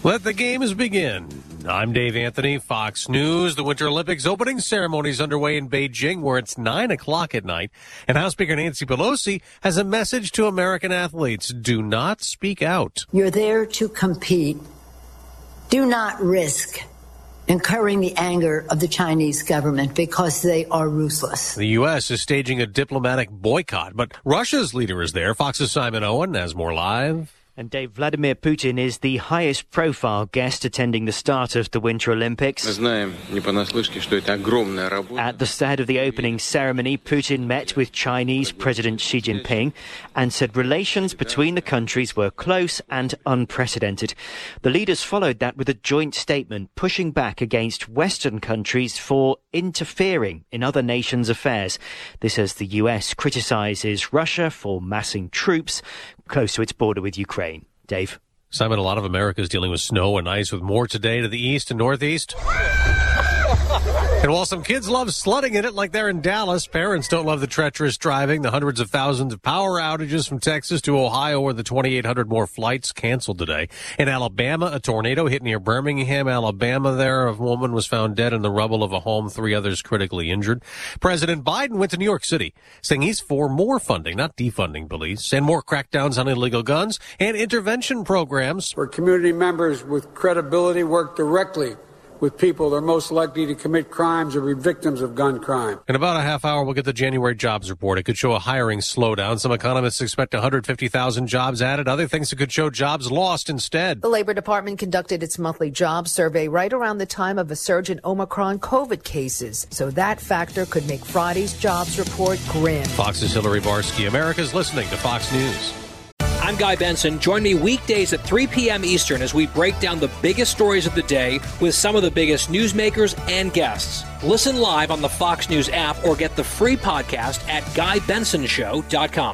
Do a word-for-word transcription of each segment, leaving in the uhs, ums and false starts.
Let the games begin. I'm Dave Anthony, Fox News. The Winter Olympics opening ceremony is underway in Beijing, where it's nine o'clock at night. And House Speaker Nancy Pelosi has a message to American athletes. Do not speak out. You're there to compete. Do not risk incurring the anger of the Chinese government because they are ruthless. The U S is staging a diplomatic boycott, but Russia's leader is there. Fox's Simon Owen has more live. And Dave, Vladimir Putin is the highest profile guest attending the start of the Winter Olympics. At the start of the opening ceremony, Putin met with Chinese President Xi Jinping and said relations between the countries were close and unprecedented. The leaders followed that with a joint statement pushing back against Western countries for interfering in other nations' affairs. This as the U S criticizes Russia for massing troops close to its border with Ukraine. Dave. Simon, a lot of America is dealing with snow and ice, with more today to the east and northeast. And while some kids love sledding in it like they're in Dallas, parents don't love the treacherous driving, the hundreds of thousands of power outages from Texas to Ohio, where the twenty-eight hundred more flights canceled today. In Alabama, a tornado hit near Birmingham, Alabama there. A woman was found dead in the rubble of a home, three others critically injured. President Biden went to New York City, saying he's for more funding, not defunding police, and more crackdowns on illegal guns and intervention programs. Where community members with credibility work directly with people that are most likely to commit crimes or be victims of gun crime. In about a half hour, we'll get the January jobs report. It could show a hiring slowdown. Some economists expect one hundred fifty thousand jobs added. Other things that could show jobs lost instead. The Labor Department conducted its monthly job survey right around the time of a surge in Omicron COVID cases. So that factor could make Friday's jobs report grim. Fox's Hillary Barsky. America's listening to Fox News. I'm Guy Benson. Join me weekdays at three p.m. Eastern as we break down the biggest stories of the day with some of the biggest newsmakers and guests. Listen live on the Fox News app or get the free podcast at guy benson show dot com.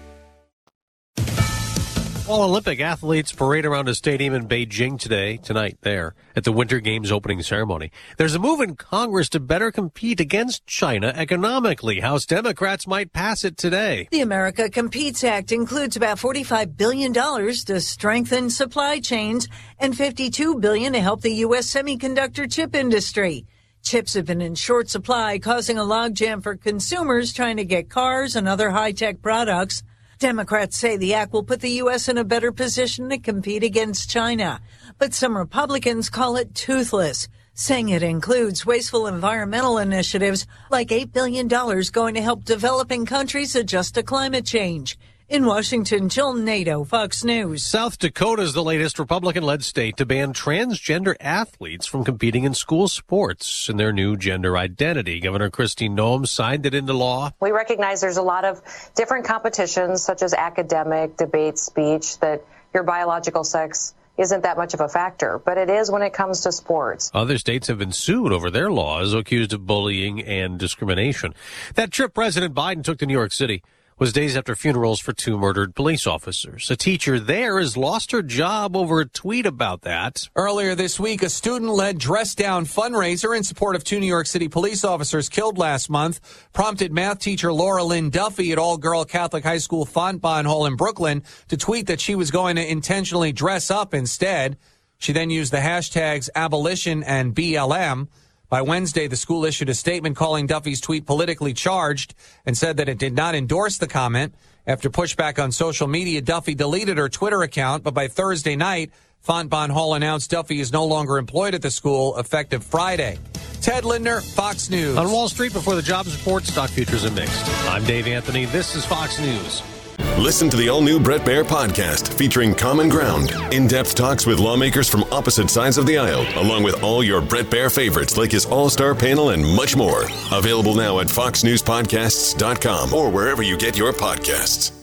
All Olympic athletes parade around a stadium in Beijing today, tonight there, at the Winter Games opening ceremony. There's a move in Congress to better compete against China economically. House Democrats might pass it today. The America Competes Act includes about forty-five billion dollars to strengthen supply chains and fifty-two billion dollars to help the U S semiconductor chip industry. Chips have been in short supply, causing a logjam for consumers trying to get cars and other high-tech products. Democrats say the act will put the U S in a better position to compete against China, but some Republicans call it toothless, saying it includes wasteful environmental initiatives like eight billion dollars going to help developing countries adjust to climate change. In Washington, Jill Nato, Fox News. South Dakota is the latest Republican-led state to ban transgender athletes from competing in school sports in their new gender identity. Governor Kristi Noem signed it into law. We recognize there's a lot of different competitions, such as academic, debate, speech, that your biological sex isn't that much of a factor, but it is when it comes to sports. Other states have been sued over their laws, accused of bullying and discrimination. That trip President Biden took to New York City was days after funerals for two murdered police officers. A teacher there has lost her job over a tweet about that. Earlier this week, a student-led dress-down fundraiser in support of two New York City police officers killed last month prompted math teacher Laura Lynn Duffy at all-girl Catholic high school Fontbonne Hall in Brooklyn to tweet that she was going to intentionally dress up instead. She then used the hashtags abolition and B L M. By Wednesday, the school issued a statement calling Duffy's tweet politically charged and said that it did not endorse the comment. After pushback on social media, Duffy deleted her Twitter account, but by Thursday night, Fontbonne Hall announced Duffy is no longer employed at the school effective Friday. Ted Lindner, Fox News. On Wall Street before the jobs report, stock futures are mixed. I'm Dave Anthony. This is Fox News. Listen to the all-new Bret Baier podcast featuring Common Ground, in-depth talks with lawmakers from opposite sides of the aisle, along with all your Bret Baier favorites like his all-star panel and much more. Available now at fox news podcasts dot com or wherever you get your podcasts.